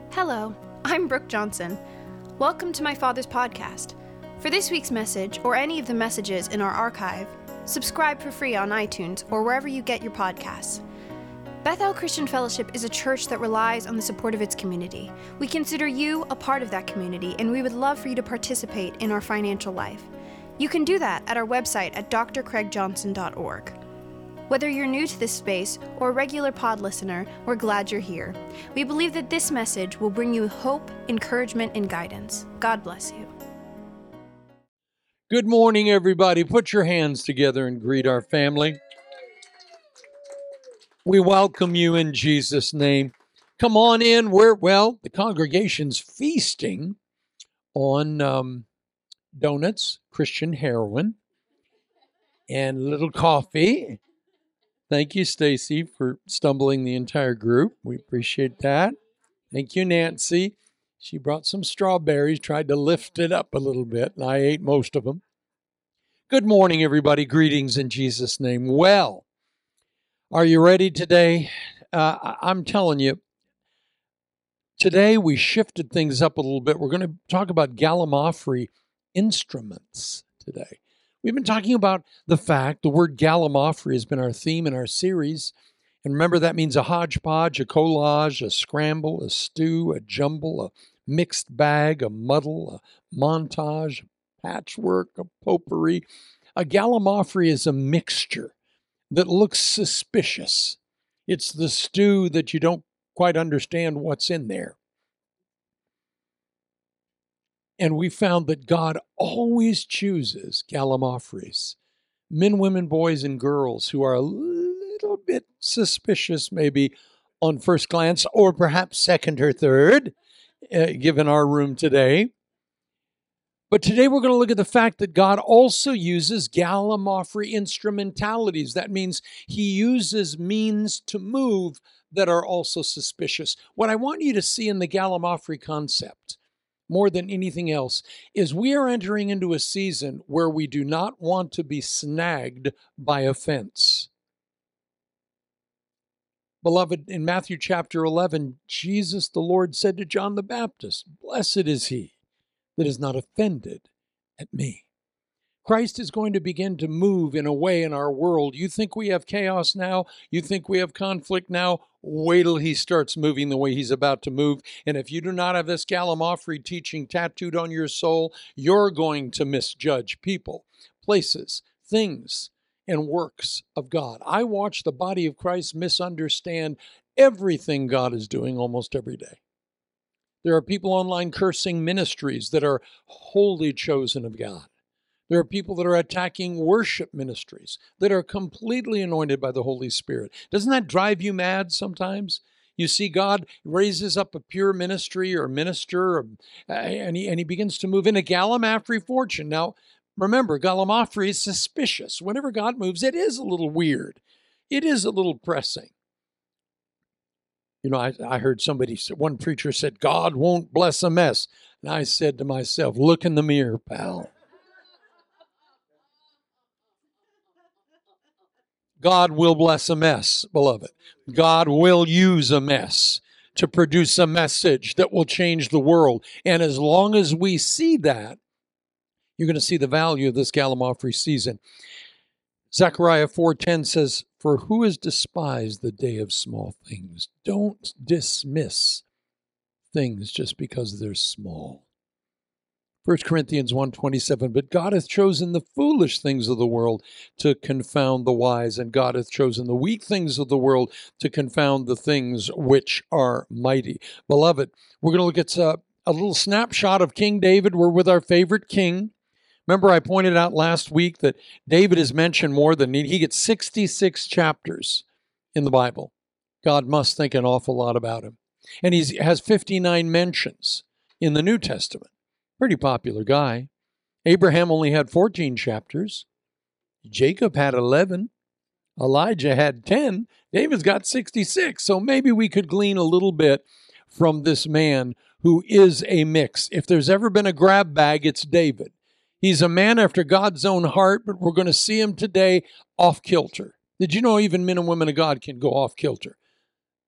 Hello, I'm Brooke Johnson. Welcome to my father's podcast. For this week's message, or any of the messages in our archive, subscribe for free on iTunes or wherever you get your podcasts. Bethel Christian Fellowship is a church that relies on the support of its community. We consider you a part of that community, and we would love for you to participate in our financial life. You can do that at our website at drcraigjohnson.org. Whether you're new to this space or a regular pod listener, we're glad you're here. We believe that this message will bring you hope, encouragement, and guidance. God bless you. Good morning, everybody. Put your hands together and greet our family. We welcome you in Jesus' name. Come on in. The congregation's feasting on donuts, Christian heroin, and a little coffee. Thank you, Stacy, for stumbling the entire group. We appreciate that. Thank you, Nancy. She brought some strawberries, tried to lift it up a little bit, and I ate most of them. Good morning, everybody. Greetings in Jesus' name. Well, are you ready today? I'm telling you, today we shifted things up a little bit. We're going to talk about Gallimaufry instruments today. We've been talking about the word Gallimaufry has been our theme in our series. And remember, that means a hodgepodge, a collage, a scramble, a stew, a jumble, a mixed bag, a muddle, a montage, a patchwork, a potpourri. A Gallimaufry is a mixture that looks suspicious. It's the stew that you don't quite understand what's in there. And we found that God always chooses Gallimaufries, men, women, boys, and girls who are a little bit suspicious, maybe on first glance, or perhaps second or third, given our room today. But today we're going to look at the fact that God also uses Gallimaufry instrumentalities. That means he uses means to move that are also suspicious. What I want you to see in the Gallimaufry concept, more than anything else, is we are entering into a season where we do not want to be snagged by offense. Beloved, in Matthew chapter 11, Jesus the Lord said to John the Baptist, "Blessed is he that is not offended at me." Christ is going to begin to move in a way in our world. You think we have chaos now? You think we have conflict now? Wait till he starts moving the way he's about to move. And if you do not have this Gallimaufry teaching tattooed on your soul, you're going to misjudge people, places, things, and works of God. I watch the body of Christ misunderstand everything God is doing almost every day. There are people online cursing ministries that are wholly chosen of God. There are people that are attacking worship ministries that are completely anointed by the Holy Spirit. Doesn't that drive you mad sometimes? You see God raises up a pure ministry or minister, and he begins to move in a Gallimaufry fortune. Now, remember, Gallimaufry is suspicious. Whenever God moves, it is a little weird. It is a little pressing. You know, I heard one preacher said, "God won't bless a mess." And I said to myself, look in the mirror, pal. God will bless a mess, beloved. God will use a mess to produce a message that will change the world. And as long as we see that, you're going to see the value of this Gallimaufry season. Zechariah 4:10 says, "For who has despised the day of small things?" Don't dismiss things just because they're small. 1 Corinthians 1:27, "But God hath chosen the foolish things of the world to confound the wise, and God hath chosen the weak things of the world to confound the things which are mighty." Beloved, we're going to look at a little snapshot of King David. We're with our favorite king. Remember, I pointed out last week that David is mentioned more than he gets 66 chapters in the Bible. God must think an awful lot about him. And he has 59 mentions in the New Testament. Pretty popular guy. Abraham only had 14 chapters. Jacob had 11. Elijah had 10. David's got 66. So maybe we could glean a little bit from this man who is a mix. If there's ever been a grab bag, it's David. He's a man after God's own heart, but we're going to see him today off kilter. Did you know even men and women of God can go off kilter?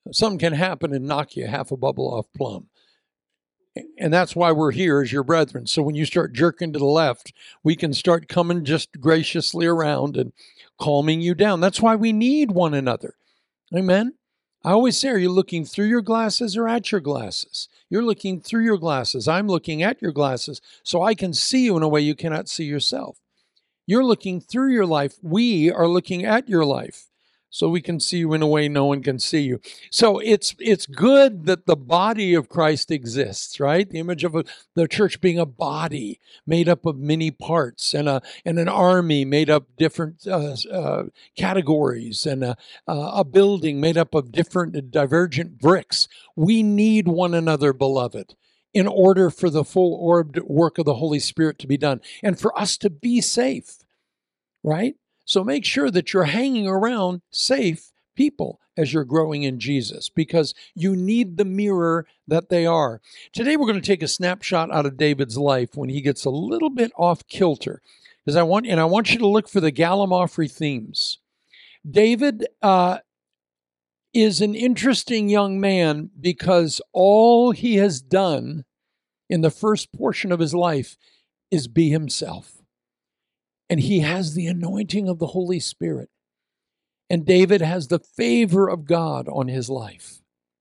Something can happen and knock you half a bubble off plumb. And that's why we're here as your brethren. So when you start jerking to the left, we can start coming just graciously around and calming you down. That's why we need one another. Amen? I always say, are you looking through your glasses or at your glasses? You're looking through your glasses. I'm looking at your glasses so I can see you in a way you cannot see yourself. You're looking through your life. We are looking at your life so we can see you in a way no one can see you. So it's good that the body of Christ exists, right? The image of the church being a body made up of many parts, and an army made up different categories, and a building made up of different divergent bricks. We need one another, beloved, in order for the full-orbed work of the Holy Spirit to be done and for us to be safe, right? So make sure that you're hanging around safe people as you're growing in Jesus, because you need the mirror that they are. Today we're going to take a snapshot out of David's life when he gets a little bit off kilter, because I want you to look for the Gallimaufry themes. David is an interesting young man because all he has done in the first portion of his life is be himself. And he has the anointing of the Holy Spirit. And David has the favor of God on his life.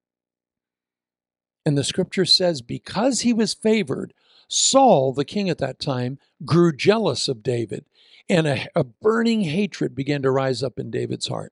And the scripture says, because he was favored, Saul, the king at that time, grew jealous of David. And a burning hatred began to rise up in David's heart,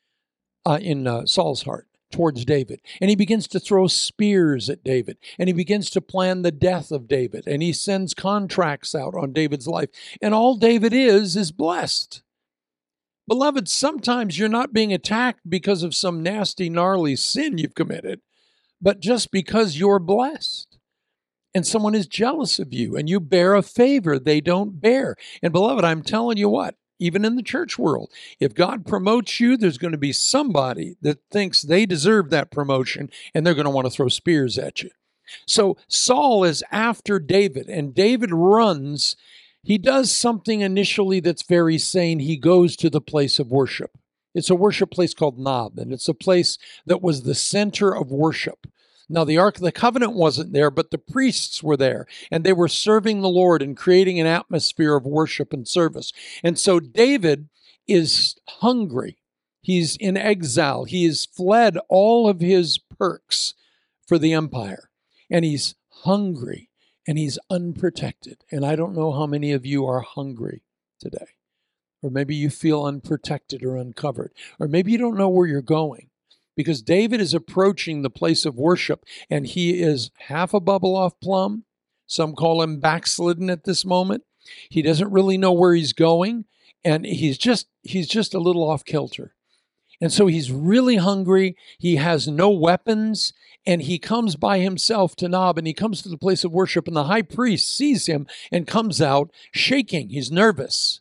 in Saul's heart, towards David. And he begins to throw spears at David. And he begins to plan the death of David. And he sends contracts out on David's life. And all David is blessed. Beloved, sometimes you're not being attacked because of some nasty, gnarly sin you've committed, but just because you're blessed. And someone is jealous of you, and you bear a favor they don't bear. And beloved, I'm telling you what, even in the church world, if God promotes you, there's going to be somebody that thinks they deserve that promotion, and they're going to want to throw spears at you. So Saul is after David, and David runs. He does something initially that's very sane. He goes to the place of worship. It's a worship place called Nob, and it's a place that was the center of worship. Now, the Ark of the Covenant wasn't there, but the priests were there, and they were serving the Lord and creating an atmosphere of worship and service. And so David is hungry. He's in exile. He has fled all of his perks for the empire, and he's hungry, and he's unprotected. And I don't know how many of you are hungry today, or maybe you feel unprotected or uncovered, or maybe you don't know where you're going. Because David is approaching the place of worship, and he is half a bubble off plumb. Some call him backslidden at this moment. He doesn't really know where he's going, and he's just a little off kilter. And so he's really hungry. He has no weapons, and he comes by himself to Nob, and he comes to the place of worship, and the high priest sees him and comes out shaking. He's nervous.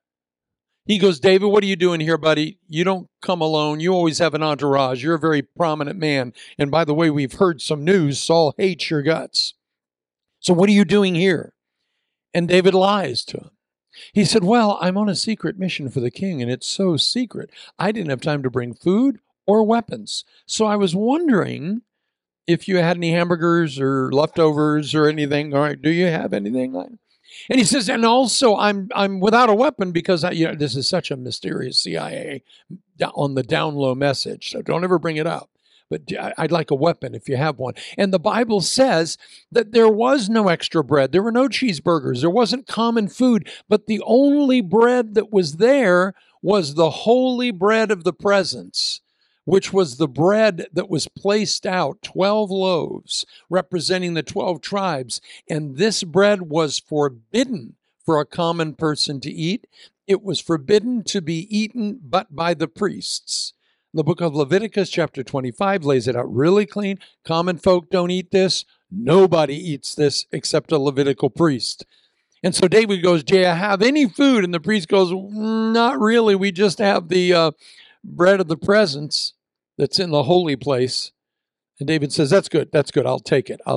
He goes, David, what are you doing here, buddy? You don't come alone. You always have an entourage. You're a very prominent man. And by the way, we've heard some news. Saul hates your guts. So what are you doing here? And David lies to him. He said, well, I'm on a secret mission for the king, and it's so secret. I didn't have time to bring food or weapons. So I was wondering if you had any hamburgers or leftovers or anything. All right, do you have anything like that? And he says, and also I'm without a weapon because this is such a mysterious CIA on the down low message. So don't ever bring it up. But I'd like a weapon if you have one. And the Bible says that there was no extra bread. There were no cheeseburgers. There wasn't common food. But the only bread that was there was the holy bread of the presence, which was the bread that was placed out, 12 loaves representing the 12 tribes. And this bread was forbidden for a common person to eat. It was forbidden to be eaten but by the priests. The book of Leviticus chapter 25 lays it out really clean. Common folk don't eat this. Nobody eats this except a Levitical priest. And so David goes, do you have any food? And the priest goes, not really. We just have the bread of the presence that's in the holy place. And David says, that's good. I'll take it.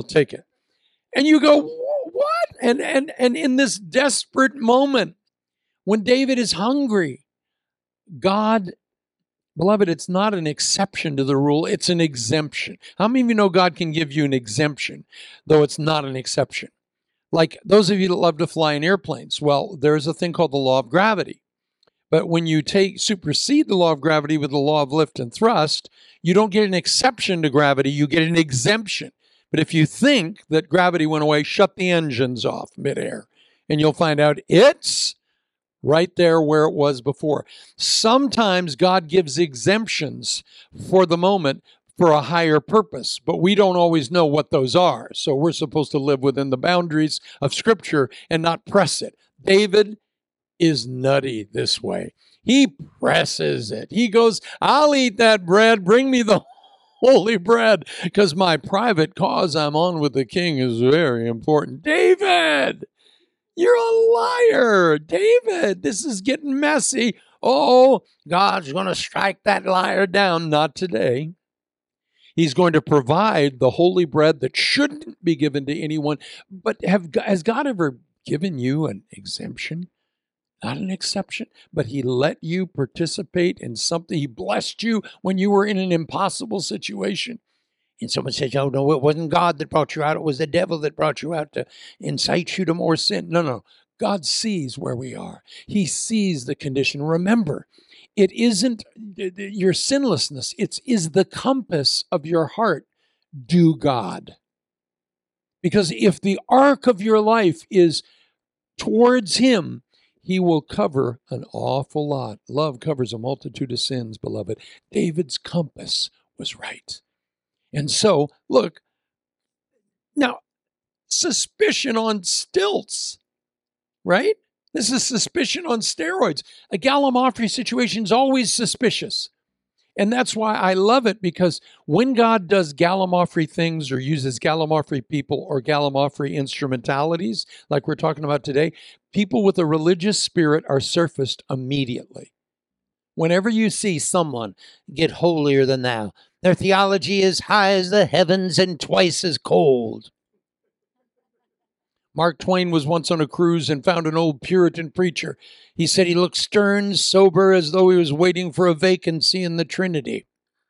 And you go, what? And in this desperate moment, when David is hungry, God Beloved, it's not an exception to the rule, it's an exemption. How many of you know God can give you an exemption, though it's not an exception? Like those of you that love to fly in airplanes, well, there's a thing called the law of gravity. But when you supersede the law of gravity with the law of lift and thrust, you don't get an exception to gravity, you get an exemption. But if you think that gravity went away, shut the engines off midair, and you'll find out it's right there where it was before. Sometimes God gives exemptions for the moment for a higher purpose, but we don't always know what those are. So we're supposed to live within the boundaries of Scripture and not press it. David is nutty this way. He presses it. He goes, I'll eat that bread. Bring me the holy bread, because my private cause I'm on with the king is very important. David, you're a liar. David, this is getting messy. Oh, God's going to strike that liar down. Not today. He's going to provide the holy bread that shouldn't be given to anyone. But has God ever given you an exemption? Not an exception, but he let you participate in something. He blessed you when you were in an impossible situation. And someone says, oh, no, it wasn't God that brought you out. It was the devil that brought you out to incite you to more sin. No. God sees where we are. He sees the condition. Remember, it isn't your sinlessness. It is the compass of your heart. Do God. Because if the arc of your life is towards him, he will cover an awful lot. Love covers a multitude of sins, beloved. David's compass was right. And so, look, now, suspicion on stilts, right? This is suspicion on steroids. A Gallimaufry situation is always suspicious. And that's why I love it, because when God does Gallimaufry things or uses Gallimaufry people or Gallimaufry instrumentalities, like we're talking about today, people with a religious spirit are surfaced immediately. Whenever you see someone get holier than thou, their theology is high as the heavens and twice as cold. Mark Twain was once on a cruise and found an old Puritan preacher. He said he looked stern, sober, as though he was waiting for a vacancy in the Trinity.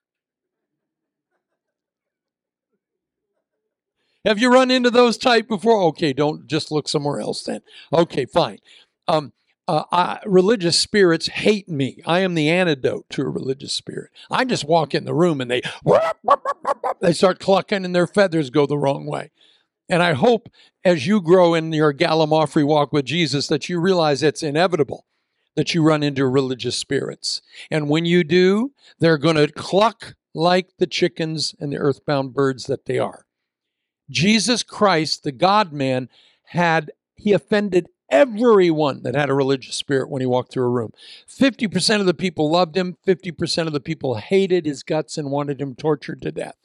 Have you run into those type before? Okay, don't just look somewhere else then. Okay, fine. Religious spirits hate me. I am the antidote to a religious spirit. I just walk in the room and they start clucking and their feathers go the wrong way. And I hope as you grow in your Gallimaufry walk with Jesus that you realize it's inevitable that you run into religious spirits. And when you do, they're going to cluck like the chickens and the earthbound birds that they are. Jesus Christ, the God-man, he offended everyone that had a religious spirit when he walked through a room. 50% of the people loved him. 50% of the people hated his guts and wanted him tortured to death.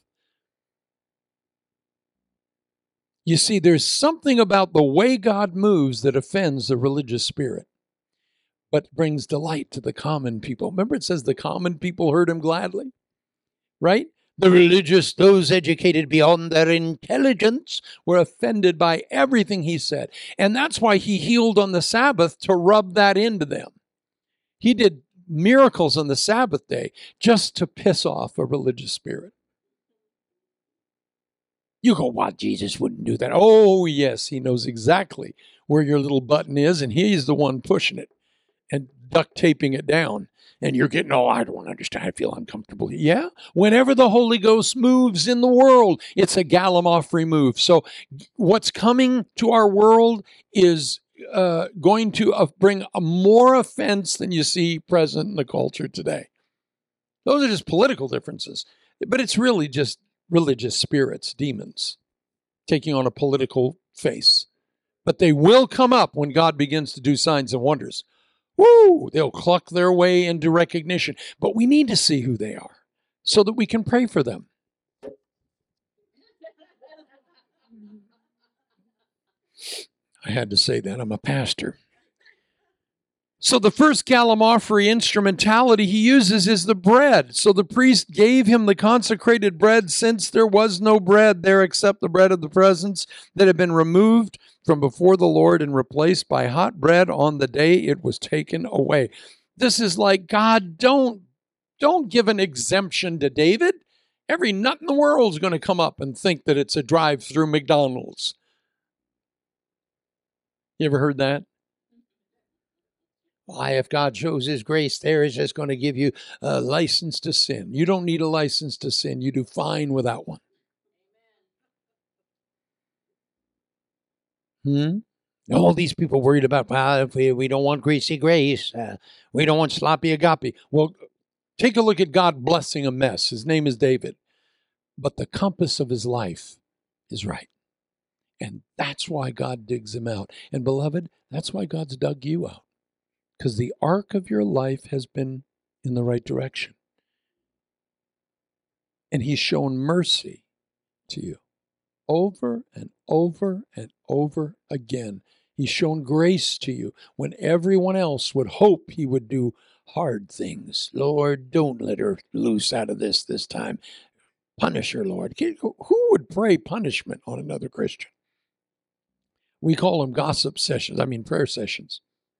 You see, there's something about the way God moves that offends the religious spirit, but brings delight to the common people. Remember, it says the common people heard him gladly, right? The religious, those educated beyond their intelligence, were offended by everything he said. And that's why he healed on the Sabbath, to rub that into them. He did miracles on the Sabbath day just to piss off a religious spirit. You go, what? Jesus wouldn't do that. Oh, yes, he knows exactly where your little button is, and he's the one pushing it and duct taping it down. And you're getting, oh, I don't understand. I feel uncomfortable. Yeah, whenever the Holy Ghost moves in the world, it's a Gallimaufry move. So what's coming to our world is going to bring more offense than you see present in the culture today. Those are just political differences. But it's really just religious spirits, demons, taking on a political face. But they will come up when God begins to do signs and wonders. Woo! They'll cluck their way into recognition. But we need to see who they are so that we can pray for them. I had to say that. I'm a pastor. So the first Gallimaufry instrumentality he uses is the bread. So the priest gave him the consecrated bread, since there was no bread there except the bread of the presence that had been removed from before the Lord and replaced by hot bread on the day it was taken away. This is like, God, don't Don't give an exemption to David. Every nut in the world is going to come up and think that it's a drive-through McDonald's. You ever heard that? Why, if God shows his grace there, he's just going to give you a license to sin. You don't need a license to sin. You do fine without one. All these people worried about, if we don't want greasy grace. We don't want sloppy agape. Well, take a look at God blessing a mess. His name is David. But the compass of his life is right. And that's why God digs him out. And beloved, that's why God's dug you out. Because the arc of your life has been in the right direction. And he's shown mercy to you over and over and over again. He's shown grace to you when everyone else would hope he would do hard things. Lord, don't let her loose out of this time. Punish her, Lord. Who would pray punishment on another Christian? We call them gossip sessions. Prayer sessions.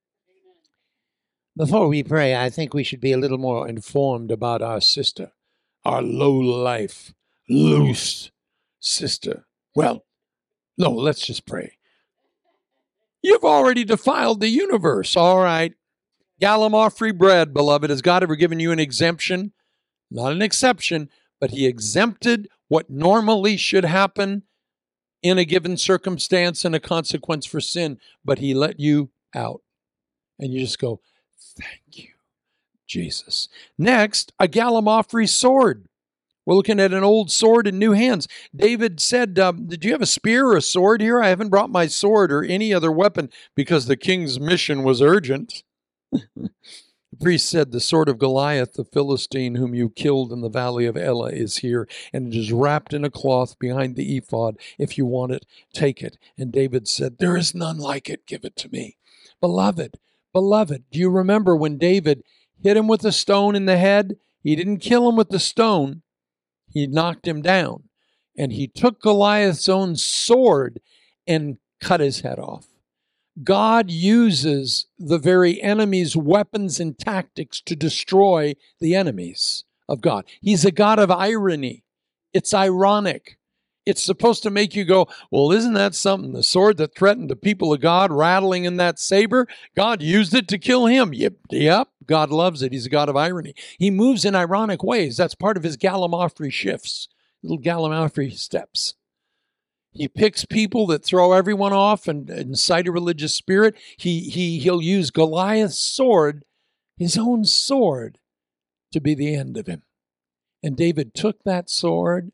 Before we pray, I think we should be a little more informed about our sister, our low-life, loose sister. Well, no, let's just pray. You've already defiled the universe, all right. Gallimaufry bread, beloved. Has God ever given you an exemption? Not an exception, but he exempted what normally should happen in a given circumstance and a consequence for sin, but he let you out. And you just go, thank you, Jesus. Next, a Gallimaufry sword. We're looking at an old sword in new hands. David said, did you have a spear or a sword here? I haven't brought my sword or any other weapon because the king's mission was urgent. The priest said, the sword of Goliath, the Philistine whom you killed in the valley of Elah, is here, and it is wrapped in a cloth behind the ephod. If you want it, take it. And David said, there is none like it. Give it to me. Beloved, do you remember when David hit him with a stone in the head? He didn't kill him with the stone. He knocked him down. And he took Goliath's own sword and cut his head off. God uses the very enemy's weapons and tactics to destroy the enemies of God. He's a God of irony. It's ironic. It's supposed to make you go, well, isn't that something? The sword that threatened the people of God rattling in that saber, God used it to kill him. Yep, God loves it. He's a God of irony. He moves in ironic ways. That's part of his Gallimaufry shifts, little Gallimaufry steps. He picks people that throw everyone off and incite a religious spirit. He'll use Goliath's sword, his own sword, to be the end of him. And David took that sword,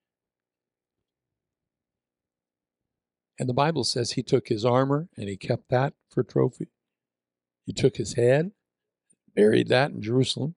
and the Bible says he took his armor and he kept that for trophy. He took his head, buried that in Jerusalem.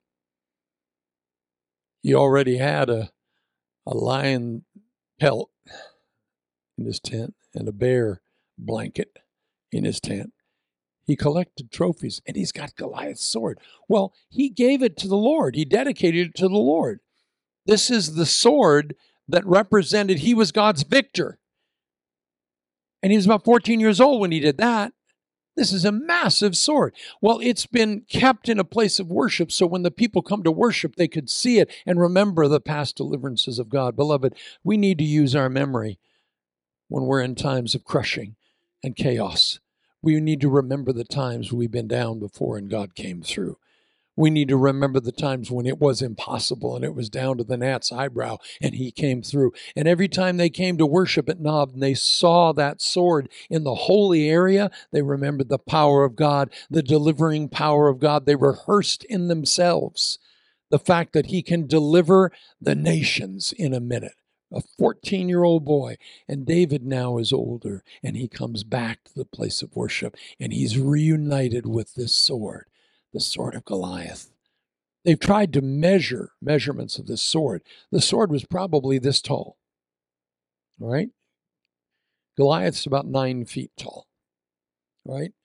He already had a lion pelt in his tent and a bear blanket in his tent. He collected trophies, and he's got Goliath's sword. Well, he gave it to the Lord. He dedicated it to the Lord. This is the sword that represented he was God's victor. And he was about 14 years old when he did that. This is a massive sword. Well, it's been kept in a place of worship, so when the people come to worship, they could see it and remember the past deliverances of God. Beloved, we need to use our memory when we're in times of crushing and chaos. We need to remember the times we've been down before and God came through. We need to remember the times when it was impossible and it was down to the gnat's eyebrow and he came through. And every time they came to worship at Nob and they saw that sword in the holy area, they remembered the power of God, the delivering power of God. They rehearsed in themselves the fact that he can deliver the nations in a minute. A 14-year-old boy. And David now is older, and he comes back to the place of worship, and he's reunited with this sword, the sword of Goliath. They've tried to measure measurements of this sword. The sword was probably this tall. All right? Goliath's about 9 feet tall. All right?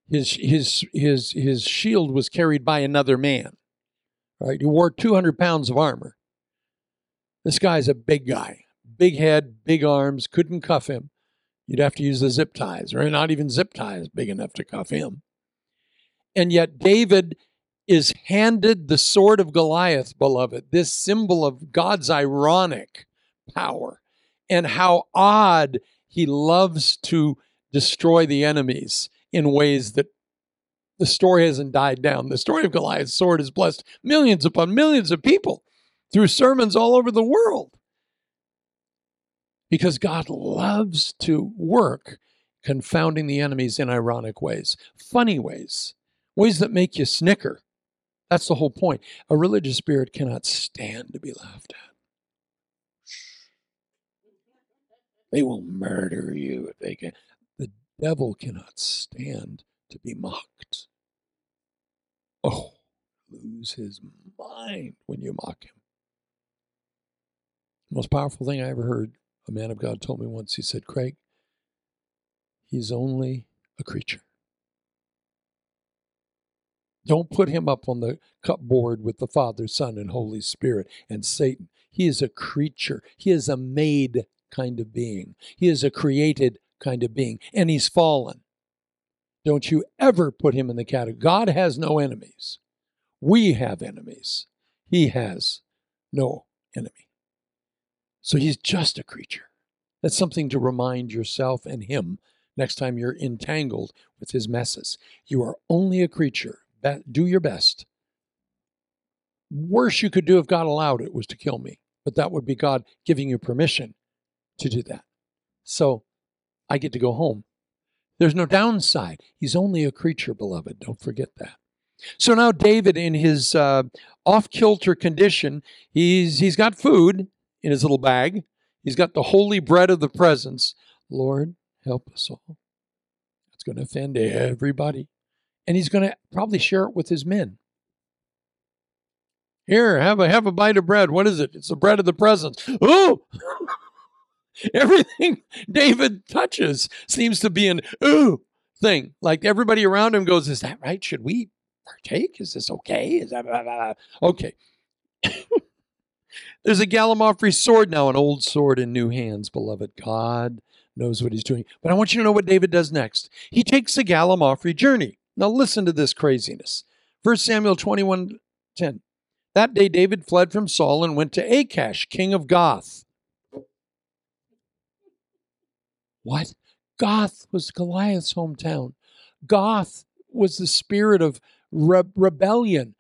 His shield was carried by another man. All right? He wore 200 pounds of armor. This guy's a big guy, big head, big arms, couldn't cuff him. You'd have to use the zip ties, or not even zip ties big enough to cuff him. And yet David is handed the sword of Goliath, beloved, this symbol of God's ironic power and how odd he loves to destroy the enemies in ways that the story hasn't died down. The story of Goliath's sword has blessed millions upon millions of people through sermons all over the world. Because God loves to work confounding the enemies in ironic ways, funny ways, ways that make you snicker. That's the whole point. A religious spirit cannot stand to be laughed at. They will murder you if they can. The devil cannot stand to be mocked. Oh, lose his mind when you mock him. The most powerful thing I ever heard, a man of God told me once, he said, Craig, he's only a creature. Don't put him up on the cupboard with the Father, Son, and Holy Spirit and Satan. He is a creature. He is a made kind of being. He is a created kind of being, and he's fallen. Don't you ever put him in the category. God has no enemies. We have enemies. He has no enemy. So he's just a creature. That's something to remind yourself and him next time you're entangled with his messes. You are only a creature. Do your best. Worst you could do if God allowed it was to kill me. But that would be God giving you permission to do that. So I get to go home. There's no downside. He's only a creature, beloved. Don't forget that. So now David, in his off-kilter condition, he's got food in his little bag. He's got the holy bread of the presence. Lord, help us all. It's going to offend everybody. And he's going to probably share it with his men. Here, have a bite of bread. What is it? It's the bread of the presence. Oh! Everything David touches seems to be an ooh thing. Like everybody around him goes, is that right? Should we partake? Is this okay? Is that blah, blah, blah? Okay. There's a Gallimaufry sword now, an old sword in new hands, beloved. God knows what he's doing. But I want you to know what David does next. He takes a Gallimaufry journey. Now listen to this craziness. 1 Samuel 21:10. That day David fled from Saul and went to Achash, king of Gath. What? Gath was Goliath's hometown. Gath was the spirit of rebellion.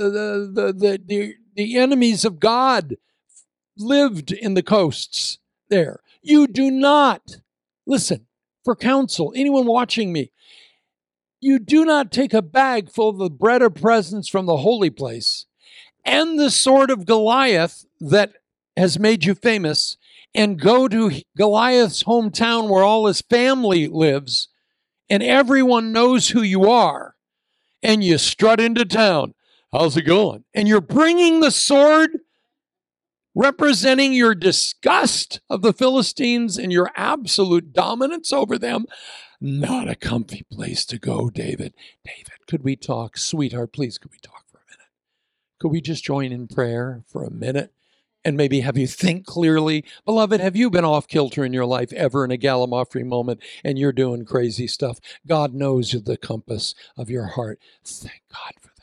The enemies of God lived in the coasts there. You do not, listen, for counsel, anyone watching me, you do not take a bag full of the bread of presence from the holy place and the sword of Goliath that has made you famous and go to Goliath's hometown where all his family lives and everyone knows who you are, and you strut into town. How's it going? And you're bringing the sword representing your disgust of the Philistines and your absolute dominance over them. Not a comfy place to go, David. David, could we talk? Sweetheart, please, could we talk for a minute? Could we just join in prayer for a minute? And maybe have you think clearly. Beloved, have you been off kilter in your life ever in a Gallimaufry moment and you're doing crazy stuff? God knows the compass of your heart. Thank God for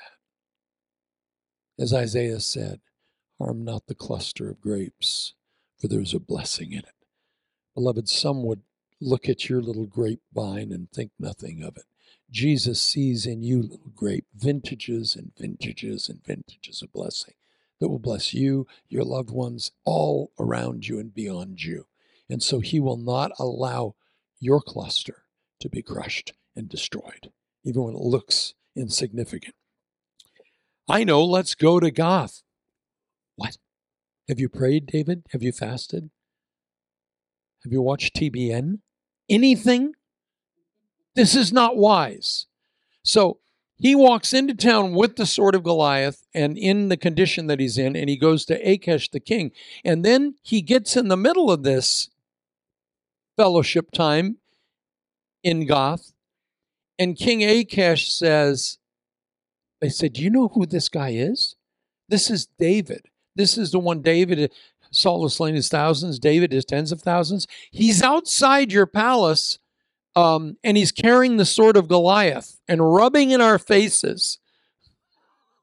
that. As Isaiah said, harm not the cluster of grapes, for there's a blessing in it. Beloved, some would look at your little grapevine and think nothing of it. Jesus sees in you, little grape, vintages and vintages and vintages of blessing that will bless you, your loved ones, all around you and beyond you. And so he will not allow your cluster to be crushed and destroyed, even when it looks insignificant. I know, let's go to Gath. What? Have you prayed, David? Have you fasted? Have you watched TBN? Anything? This is not wise. So he walks into town with the sword of Goliath and in the condition that he's in, and he goes to Achash the king. And then he gets in the middle of this fellowship time in Gath, and King Achash says, they said, do you know who this guy is? This is David. This is the one David, Saul has slain his thousands, David his tens of thousands. He's outside your palace, and he's carrying the sword of Goliath and rubbing in our faces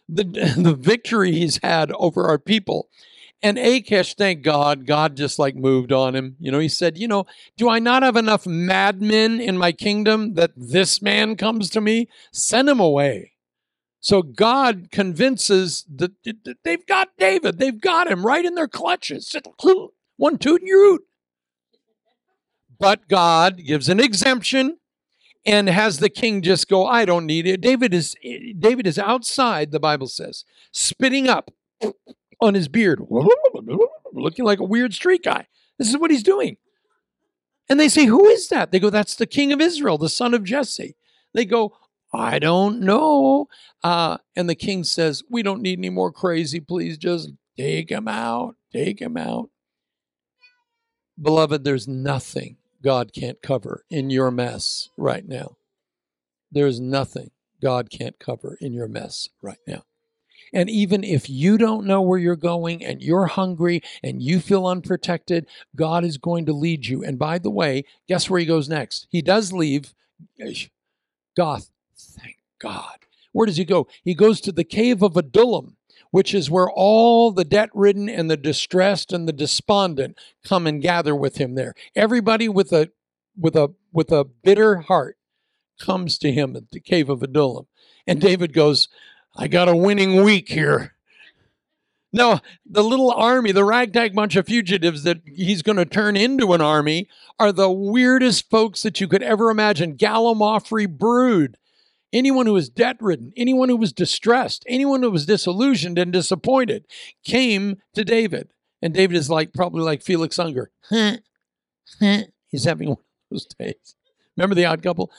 the victory he's had over our people. And Achish, thank God, God just like moved on him. He said, do I not have enough madmen in my kingdom that this man comes to me? Send him away. So God convinces that they've got David. They've got him right in their clutches. One toot and you're out. But God gives an exemption and has the king just go, I don't need it. David is outside, the Bible says, spitting up on his beard, looking like a weird street guy. This is what he's doing. And they say, who is that? They go, that's the king of Israel, the son of Jesse. They go, I don't know. And the king says, we don't need any more crazy. Please just take him out. Take him out. Beloved, there's nothing God can't cover in your mess right now. There's nothing God can't cover in your mess right now. And even if you don't know where you're going and you're hungry and you feel unprotected, God is going to lead you. And by the way, guess where he goes next? He does leave Gath. Thank God. Where does he go? He goes to the cave of Adullam, which is where all the debt-ridden and the distressed and the despondent come and gather with him there. Everybody with a bitter heart comes to him at the cave of Adullam. And David goes, I got a winning week here. No, the little army, the ragtag bunch of fugitives that he's going to turn into an army are the weirdest folks that you could ever imagine. Gallimaufry brood. Anyone who was debt-ridden, anyone who was distressed, anyone who was disillusioned and disappointed came to David. And David is probably like Felix Unger. He's having one of those days. Remember The Odd Couple?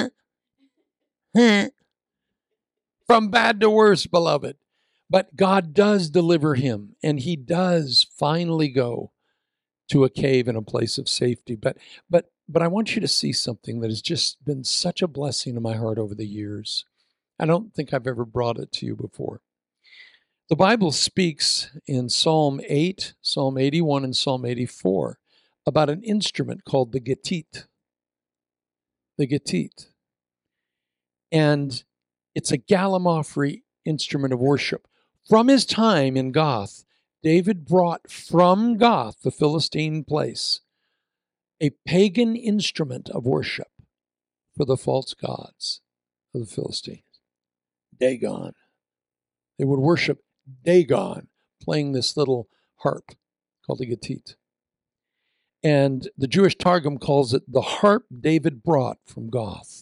From bad to worse, beloved. But God does deliver him, and he does finally go to a cave in a place of safety. But I want you to see something that has just been such a blessing to my heart over the years. I don't think I've ever brought it to you before. The Bible speaks in Psalm 8, Psalm 81, and Psalm 84 about an instrument called the Gittit. The Gittit. And it's a Gallimaufry instrument of worship. From his time in Gath, David brought from Gath, the Philistine place, a pagan instrument of worship for the false gods of the Philistines. Dagon. They would worship Dagon, playing this little harp called the Gittit. And the Jewish Targum calls it the harp David brought from Gath.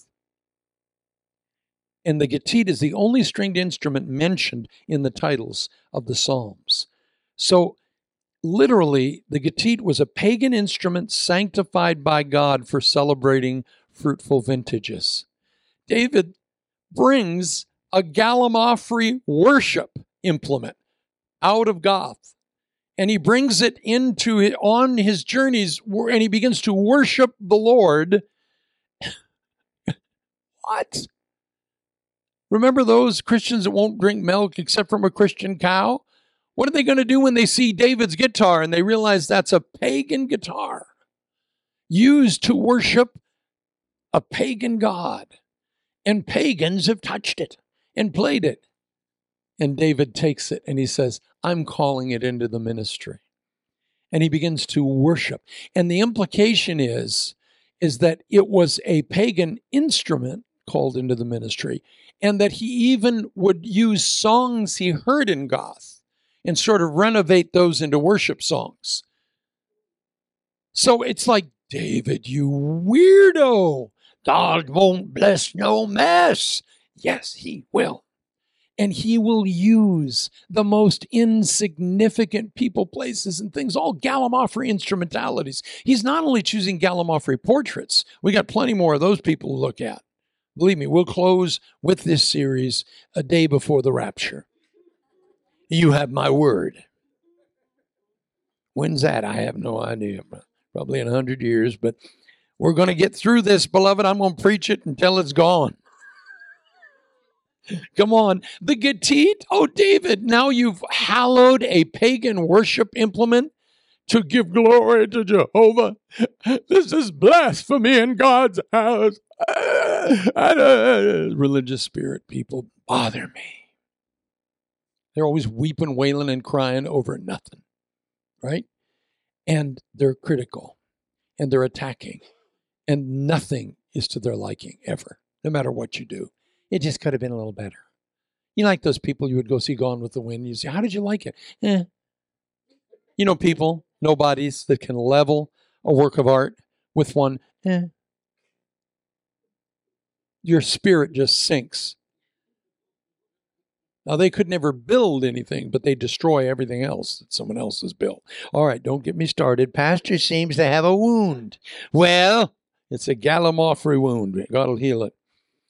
And the Gittit is the only stringed instrument mentioned in the titles of the Psalms. So literally, the Gittit was a pagan instrument sanctified by God for celebrating fruitful vintages. David brings a Gallimaufry worship implement out of Gath, and he brings it on his journeys, and he begins to worship the Lord. What? Remember those Christians that won't drink milk except from a Christian cow? What are they going to do when they see David's guitar and they realize that's a pagan guitar used to worship a pagan god? And pagans have touched it and played it. And David takes it and he says, I'm calling it into the ministry. And he begins to worship. And the implication is that it was a pagan instrument called into the ministry, and that he even would use songs he heard in Gath and sort of renovate those into worship songs. So it's like, David, you weirdo. God won't bless no mess. Yes, he will. And he will use the most insignificant people, places, and things, all Gallimaufry instrumentalities. He's not only choosing Gallimaufry portraits. We got plenty more of those people to look at. Believe me, we'll close with this series a day before the rapture. You have my word. When's that? I have no idea. Probably in 100 years, but we're going to get through this, beloved. I'm going to preach it until it's gone. Come on. The Gittit. Oh, David, now you've hallowed a pagan worship implement to give glory to Jehovah. This is blasphemy in God's house. Religious spirit people bother me. They're always weeping, wailing, and crying over nothing, right? And they're critical, and they're attacking, and nothing is to their liking ever, no matter what you do. It just could have been a little better. You like those people you would go see Gone with the Wind. You say, how did you like it? You know, people, nobodies that can level a work of art with one, Your spirit just sinks. Now, they could never build anything, but they destroy everything else that someone else has built. All right, don't get me started. Pastor seems to have a wound. Well, it's a Gallimaufry wound. God will heal it.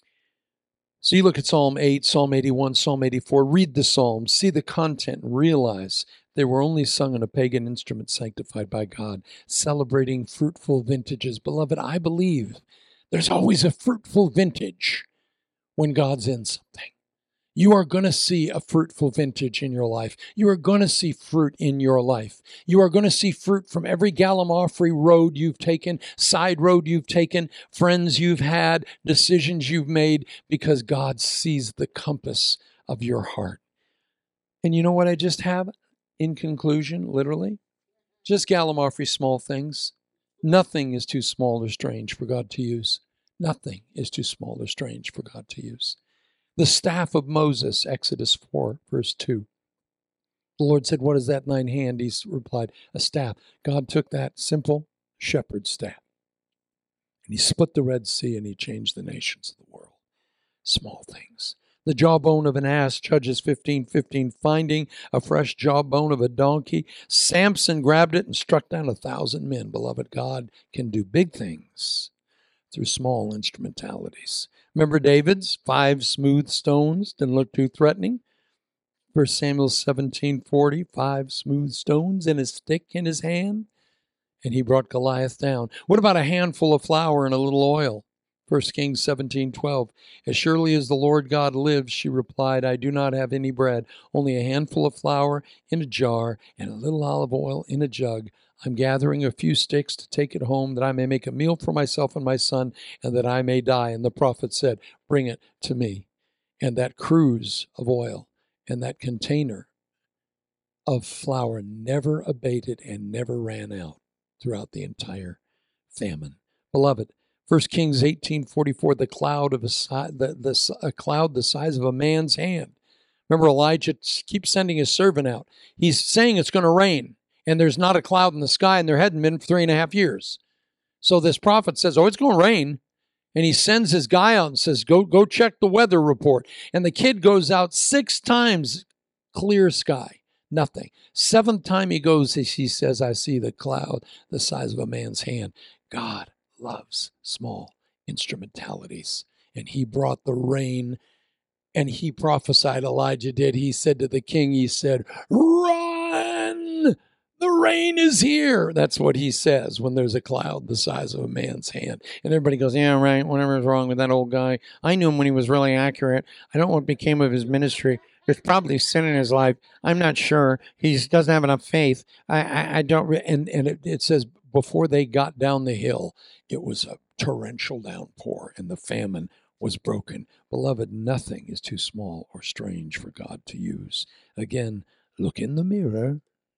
So you look at Psalm 8, Psalm 81, Psalm 84. Read the Psalms, see the content, and realize they were only sung on a pagan instrument sanctified by God, celebrating fruitful vintages. Beloved, I believe there's always a fruitful vintage when God's in something. You are going to see a fruitful vintage in your life. You are going to see fruit in your life. You are going to see fruit from every Gallimaufry road you've taken, side road you've taken, friends you've had, decisions you've made, because God sees the compass of your heart. And you know what I just have in conclusion, literally? Just Gallimaufry small things. Nothing is too small or strange for God to use. Nothing is too small or strange for God to use. The staff of Moses, Exodus 4, verse 2. The Lord said, what is that in thine hand? He replied, a staff. God took that simple shepherd's staff, and he split the Red Sea, and he changed the nations of the world. Small things. The jawbone of an ass, Judges 15:15, finding a fresh jawbone of a donkey. Samson grabbed it and struck down 1,000 men. Beloved, God can do big things through small instrumentalities. Remember David's 5 smooth stones? Didn't look too threatening. 1 Samuel 17:40, 5 smooth stones and a stick in his hand, and he brought Goliath down. What about a handful of flour and a little oil? 1 Kings 17:12, as surely as the Lord God lives, she replied, I do not have any bread, only a handful of flour in a jar and a little olive oil in a jug. I'm gathering a few sticks to take it home, that I may make a meal for myself and my son, and that I may die. And the prophet said, bring it to me. And that cruse of oil and that container of flour never abated and never ran out throughout the entire famine. Beloved, 1 Kings 18:44, the cloud of a cloud the size of a man's hand. Remember, Elijah keeps sending his servant out. He's saying it's going to rain, and there's not a cloud in the sky, and there hadn't been for 3.5 years. So this prophet says, it's going to rain. And he sends his guy out and says, go check the weather report. And the kid goes out 6 times, clear sky, nothing. 7th time he goes, he says, I see the cloud the size of a man's hand. God loves small instrumentalities. And he brought the rain, and he prophesied, Elijah did. He said to the king, he said, run! The rain is here. That's what he says when there's a cloud the size of a man's hand. And everybody goes, yeah, right, whatever's wrong with that old guy. I knew him when he was really accurate. I don't know what became of his ministry. There's probably sin in his life. I'm not sure. He doesn't have enough faith. I don't. And it says before they got down the hill, it was a torrential downpour, and the famine was broken. Beloved, nothing is too small or strange for God to use. Again, look in the mirror.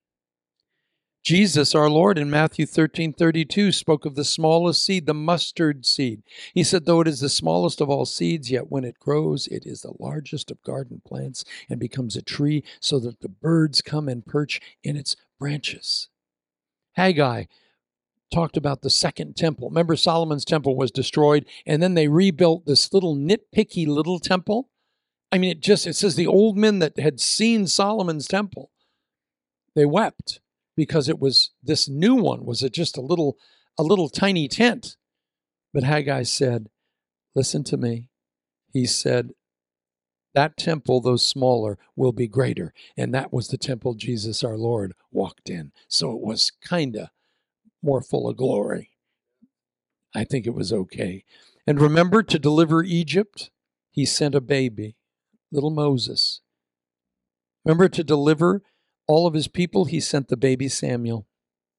Jesus, our Lord, in Matthew 13:32, spoke of the smallest seed, the mustard seed. He said, though it is the smallest of all seeds, yet when it grows, it is the largest of garden plants and becomes a tree, so that the birds come and perch in its branches. Haggai talked about the second temple. Remember, Solomon's temple was destroyed, and then they rebuilt this little nitpicky little temple. I mean, it says the old men that had seen Solomon's temple, they wept, because it was, this new one was just a little tiny tent. But Haggai said, listen to me. He said, that temple, though smaller, will be greater. And that was the temple Jesus our Lord walked in. So it was kind of more full of glory. I think it was okay. And remember, to deliver Egypt, he sent a baby, little Moses. Remember, to deliver all of his people, he sent the baby Samuel.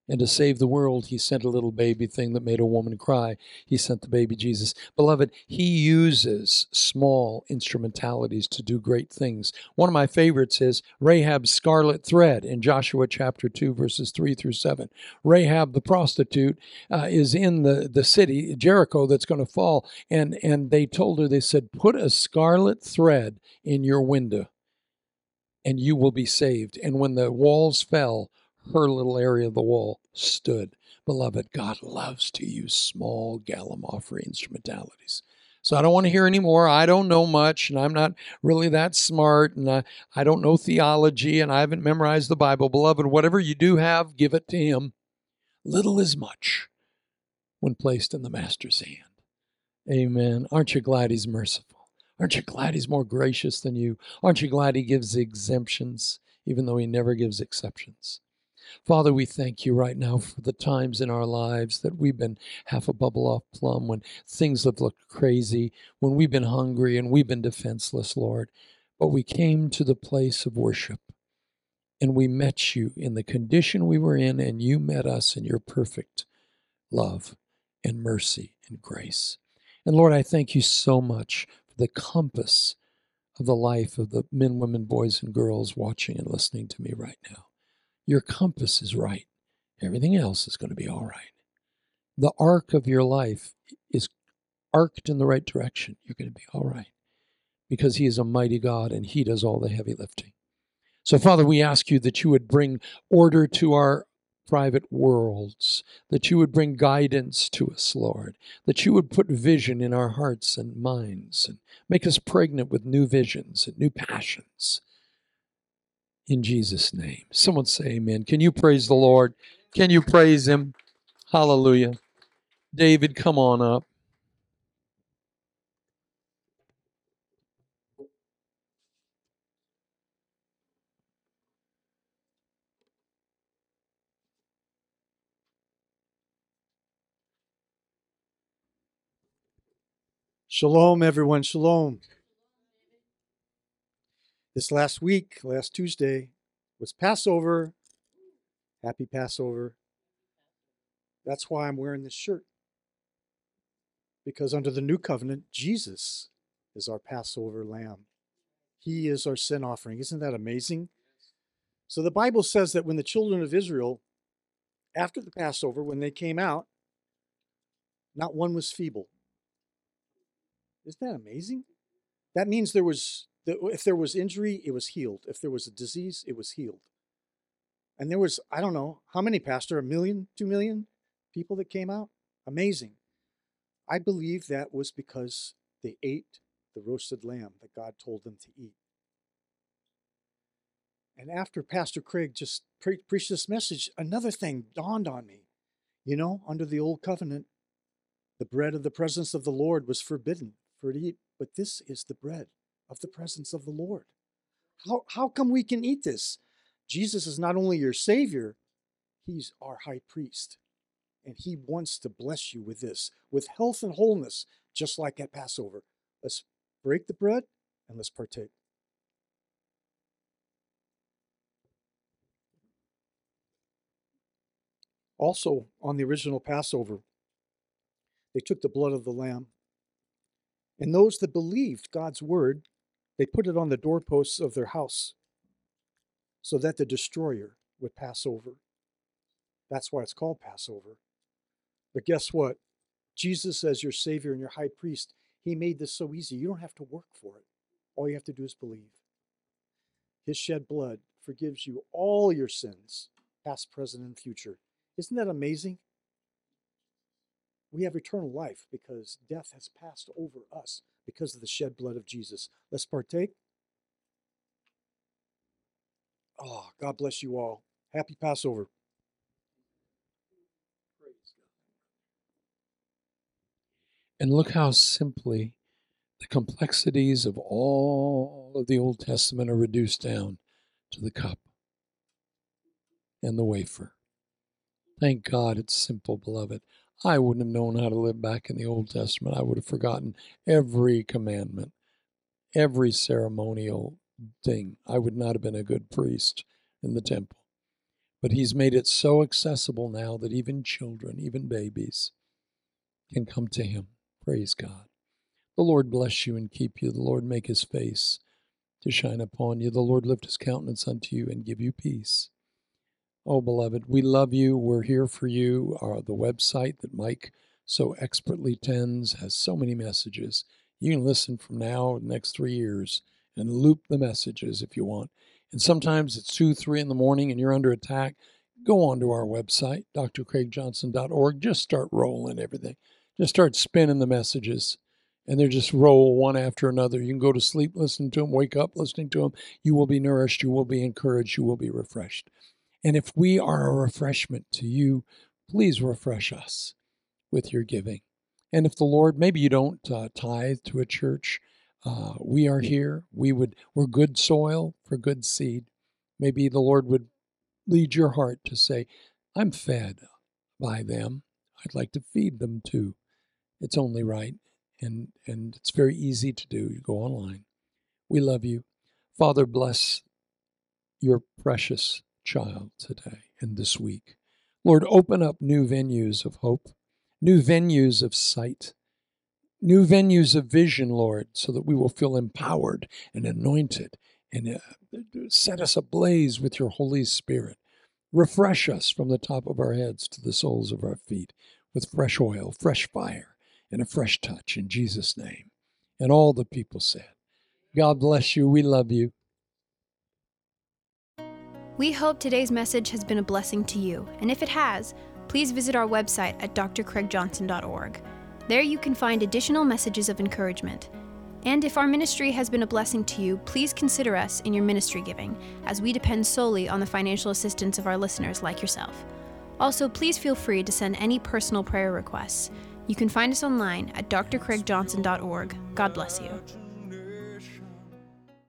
And to save the world, he sent a little baby thing that made a woman cry. He sent the baby Jesus. Beloved, he uses small instrumentalities to do great things. One of my favorites is Rahab's scarlet thread in Joshua chapter 2, verses 3 through 7. Rahab the prostitute is in the city, Jericho, that's going to fall. And they told her, they said, put a scarlet thread in your window and you will be saved. And when the walls fell, her little area of the wall stood. Beloved, God loves to use small gallimaufry instrumentalities. So I don't want to hear any more. I don't know much, and I'm not really that smart, and I don't know theology, and I haven't memorized the Bible. Beloved, whatever you do have, give it to him. Little is much when placed in the Master's hand. Amen. Aren't you glad he's merciful? Aren't you glad he's more gracious than you? Aren't you glad he gives exemptions, even though he never gives exceptions? Father, we thank you right now for the times in our lives that we've been half a bubble off plumb, when things have looked crazy, when we've been hungry and we've been defenseless, Lord. But we came to the place of worship, and we met you in the condition we were in, and you met us in your perfect love and mercy and grace. And Lord, I thank you so much for the compass of the life of the men, women, boys, and girls watching and listening to me right now. Your compass is right. Everything else is going to be all right. The arc of your life is arced in the right direction. You're going to be all right, because he is a mighty God and he does all the heavy lifting. So, Father, we ask you that you would bring order to our private worlds, that you would bring guidance to us, Lord, that you would put vision in our hearts and minds and make us pregnant with new visions and new passions. In Jesus' name. Someone say amen. Can you praise the Lord? Can you praise him? Hallelujah. David, come on up. Shalom, everyone. Shalom. This last week, last Tuesday, was Passover. Happy Passover. That's why I'm wearing this shirt. Because under the new covenant, Jesus is our Passover lamb. He is our sin offering. Isn't that amazing? So the Bible says that when the children of Israel, after the Passover, when they came out, not one was feeble. Isn't that amazing? That means if there was injury, it was healed. If there was a disease, it was healed. And there was, I don't know, how many, Pastor? 1 million, 2 million people that came out? Amazing. I believe that was because they ate the roasted lamb that God told them to eat. And after Pastor Craig just preached this message, another thing dawned on me. You know, under the old covenant, the bread of the presence of the Lord was forbidden for to eat, but this is the bread of the presence of the Lord. How come we can eat this? Jesus is not only your Savior, he's our high priest. And he wants to bless you with this, with health and wholeness, just like at Passover. Let's break the bread and let's partake. Also, on the original Passover, they took the blood of the lamb, and those that believed God's word, they put it on the doorposts of their house so that the destroyer would pass over. That's why it's called Passover. But guess what? Jesus, as your Savior and your high priest, he made this so easy. You don't have to work for it. All you have to do is believe. His shed blood forgives you all your sins, past, present, and future. Isn't that amazing? We have eternal life because death has passed over us because of the shed blood of Jesus. Let's partake. Oh, God bless you all. Happy Passover. And look how simply the complexities of all of the Old Testament are reduced down to the cup and the wafer. Thank God it's simple, beloved. I wouldn't have known how to live back in the Old Testament. I would have forgotten every commandment, every ceremonial thing. I would not have been a good priest in the temple. But he's made it so accessible now that even children, even babies, can come to him. Praise God. The Lord bless you and keep you. The Lord make his face to shine upon you. The Lord lift his countenance unto you and give you peace. Oh, beloved, we love you. We're here for you. The website that Mike so expertly tends has so many messages. You can listen from now, the next 3 years, and loop the messages if you want. And sometimes it's 2, 3 in the morning and you're under attack. Go on to our website, drcraigjohnson.org. Just start rolling everything. Just start spinning the messages. And they just roll one after another. You can go to sleep listening to them, wake up listening to them. You will be nourished. You will be encouraged. You will be refreshed. And if we are a refreshment to you, please refresh us with your giving. And if the Lord, maybe you don't tithe to a church, we are here. We're good soil for good seed. Maybe the Lord would lead your heart to say, I'm fed by them. I'd like to feed them too. It's only right. And it's very easy to do. You go online. We love you. Father, bless your precious child today and this week. Lord, open up new venues of hope, new venues of sight, new venues of vision, Lord, so that we will feel empowered and anointed and set us ablaze with your Holy Spirit. Refresh us from the top of our heads to the soles of our feet with fresh oil, fresh fire, and a fresh touch in Jesus' name. And all the people said, God bless you. We love you. We hope today's message has been a blessing to you, and if it has, please visit our website at drcraigjohnson.org. There you can find additional messages of encouragement. And if our ministry has been a blessing to you, please consider us in your ministry giving, as we depend solely on the financial assistance of our listeners like yourself. Also, please feel free to send any personal prayer requests. You can find us online at drcraigjohnson.org. God bless you.